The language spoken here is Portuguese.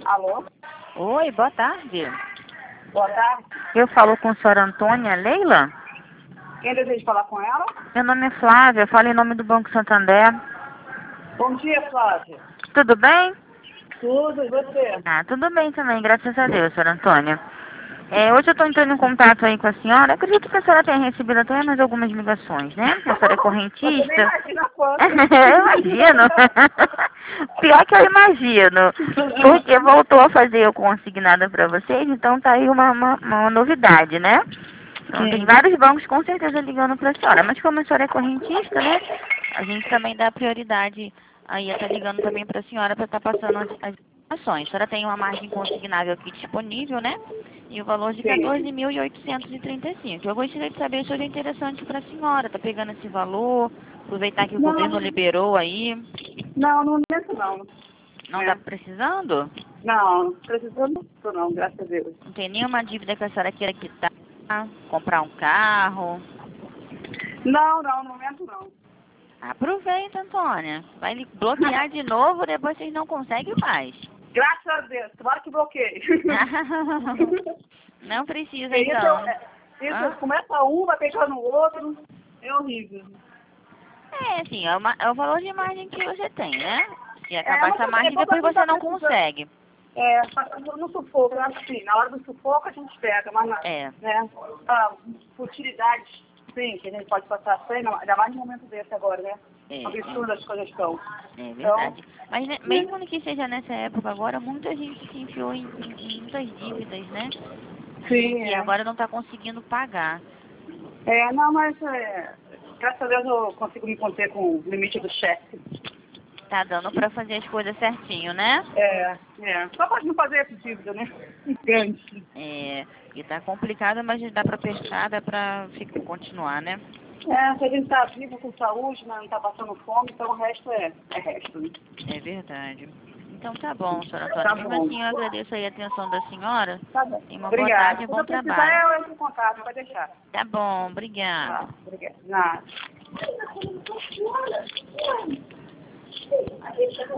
Alô? Oi, boa tarde. Boa tarde. Eu falo com a senhora Antônia Leila? Quem deseja falar com ela? Meu nome é Flávia, eu falo em nome do Banco Santander. Bom dia, Flávia. Tudo bem? Tudo, e você? Ah, tudo bem também, graças a Deus, senhora Antônia. Hoje eu estou entrando em contato aí com a senhora. Acredito que a senhora tenha recebido até mais algumas ligações, né? A senhora é Você nem correntista. imagina quanto. Eu imagino. Pior que eu imagino. Porque voltou a fazer o consignado para vocês, então tá aí uma novidade, né? Então, tem vários bancos com certeza ligando para a senhora, mas como a senhora é correntista, né? A gente também dá prioridade aí a estar ligando também para a senhora para estar passando as informações. A senhora tem uma margem consignável aqui disponível, né? E o valor de Sim. 14.835. Eu gostaria de saber se hoje é interessante para a senhora. Tá pegando esse valor, aproveitar que o Não, governo liberou aí. não lembro não. Não É. tá precisando? Não precisando não, graças a Deus. Não tem nenhuma dívida que a senhora queira quitar? Comprar um carro? Não, no momento não. Aproveita, Antônia. Vai lhe bloquear de novo, depois vocês não conseguem mais. Graças a Deus, claro que bloqueei. Não precisa, Isso, então. isso começa um, vai pegando o outro. É horrível. É, assim, é o valor de margem que você tem, né? Se acabar Mas essa margem, quando depois a gente você tá não precisando. consegue. No sufoco, eu acho que sim, na hora do sufoco a gente pega, mas É. né, futilidades, sim, que a gente pode passar sem, ainda mais no momento desse agora, né? Absurdo as coisas estão. É verdade. Mas né, mesmo que seja nessa época agora, muita gente se enfiou em muitas dívidas, né? Sim, E agora não está conseguindo pagar. Mas graças a Deus eu consigo me conter com o limite do chefe. Tá dando pra fazer as coisas certinho, né? Só pode não fazer essa dívida, né? Grande. E tá complicado, mas dá pra pescar, dá pra continuar, né? Se a gente tá vivo com saúde, mas não tá passando fome, então o resto é resto, né? É verdade. Então tá bom, senhora Antônia. Tá Mesmo bom. assim, eu agradeço aí a atenção da senhora. Tá bom. E uma boa Obrigada. tarde e Quando bom eu precisar, trabalho. eu entro em contato, pode deixar. Tá bom, obrigada. Tá, obrigada. Nada.